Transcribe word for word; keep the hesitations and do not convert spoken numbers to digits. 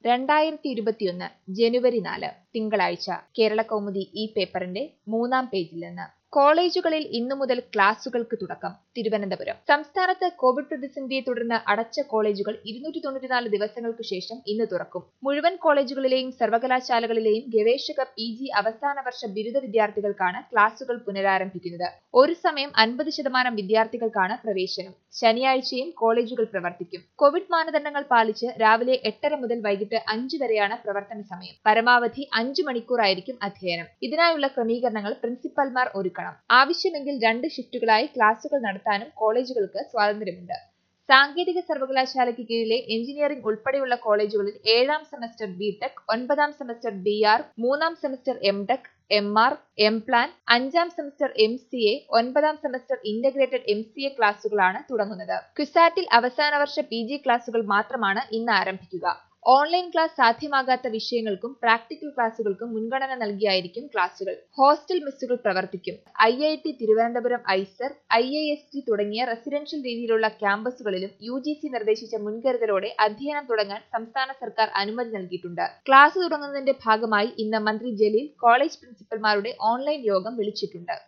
രണ്ടായിരത്തി ഇരുപത്തിയൊന്ന് ജനുവരി നാല് തിങ്കളാഴ്ച കേരള കൗമുദി ഈ പേപ്പറിന്റെ മൂന്നാം പേജിൽ നിന്ന് കോളേജുകളിൽ ഇന്നു മുതൽ ക്ലാസുകൾക്ക് തുടക്കം. തിരുവനന്തപുരം സംസ്ഥാനത്ത് കോവിഡ് പ്രതിസന്ധിയെ തുടർന്ന് അടച്ച കോളേജുകൾ ഇരുന്നൂറ്റി തൊണ്ണൂറ്റിനാല് ദിവസങ്ങൾക്ക് ശേഷം ഇന്ന് തുറക്കും. മുഴുവൻ കോളേജുകളിലെയും സർവകലാശാലകളിലെയും ഗവേഷക പി ജി അവസാന വർഷ ബിരുദ വിദ്യാർത്ഥികൾക്കാണ് ക്ലാസുകൾ പുനരാരംഭിക്കുന്നത്. ഒരു സമയം അൻപത് ശതമാനം വിദ്യാർത്ഥികൾക്കാണ് പ്രവേശനം. ശനിയാഴ്ചയും കോളേജുകൾ പ്രവർത്തിക്കും. കോവിഡ് മാനദണ്ഡങ്ങൾ പാലിച്ച് രാവിലെ എട്ടര മുതൽ വൈകിട്ട് അഞ്ച് വരെയാണ് പ്രവർത്തന സമയം. പരമാവധി അഞ്ചു മണിക്കൂറായിരിക്കും അധ്യയനം. ഇതിനായുള്ള ക്രമീകരണങ്ങൾ പ്രിൻസിപ്പൽമാർ ഒരുക്കണം. ആവശ്യമെങ്കിൽ രണ്ട് ഷിഫ്റ്റുകളായി ക്ലാസുകൾ നടത്താനും കോളേജുകൾക്ക് സ്വാതന്ത്ര്യമുണ്ട്. സാങ്കേതിക സർവകലാശാലയ്ക്ക് കീഴിലെ എഞ്ചിനീയറിംഗ് ഉൾപ്പെടെയുള്ള കോളേജുകളിൽ ഏഴാം സെമസ്റ്റർ ബി ടെക്, ഒൻപതാം സെമസ്റ്റർ ബി ആർ, മൂന്നാം semester M Tech, M R, M plan, അഞ്ചാം സെമസ്റ്റർ എം സി എ, ഒൻപതാം semester integrated M C A ക്ലാസുകളാണ് തുടങ്ങുന്നത്. ക്യുസാറ്റിൽ അവസാന വർഷ പി ജി ക്ലാസുകൾ മാത്രമാണ് ഇന്ന് ആരംഭിക്കുക. ഓൺലൈൻ ക്ലാസ് സാധ്യമാകാത്ത വിഷയങ്ങൾക്കും പ്രാക്ടിക്കൽ ക്ലാസുകൾക്കും മുൻഗണന നൽകിയായിരിക്കും ക്ലാസുകൾ. ഹോസ്റ്റൽ മെസ്സുകൾ പ്രവർത്തിക്കും. I I T Thiruvananthapuram, IISER, I I S T തുടങ്ങിയ റെസിഡൻഷ്യൽ രീതിയിലുള്ള ക്യാമ്പസുകളിലും യു ജി സി നിർദ്ദേശിച്ച മുൻകരുതലോടെ അധ്യയനം തുടങ്ങാൻ സംസ്ഥാന സർക്കാർ അനുമതി നൽകിയിട്ടുണ്ട്. ക്ലാസ് തുടങ്ങുന്നതിന്റെ ഭാഗമായി ഇന്ന് മന്ത്രി ജലീൽ കോളേജ് പ്രിൻസിപ്പൽമാരുടെ ഓൺലൈൻ യോഗം വിളിച്ചിട്ടുണ്ട്.